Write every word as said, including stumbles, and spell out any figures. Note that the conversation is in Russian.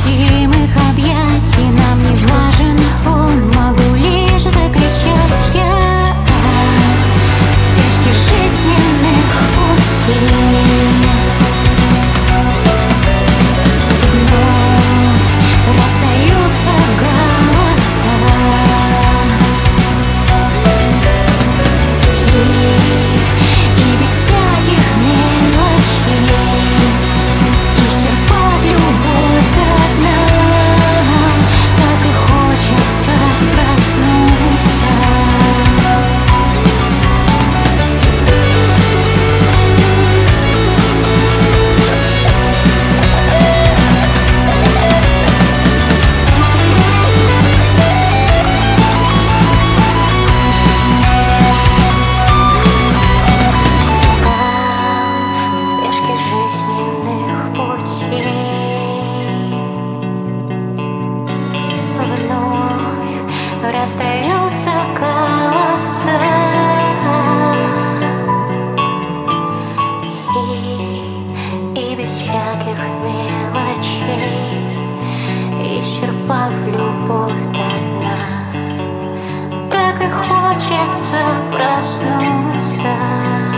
невозмутимых объятий нам не важен он, могу лишь закричать я в спешке жизненных путей. Вновь расстаются голоса, и, и без всяких мелочей, исчерпав любовь до дна, так и хочется проснуться. В спешке жизненных путей вновь расстаются голоса, и, и без всяких мелочей, исчерпав любовь до дна, так и хочется проснуться.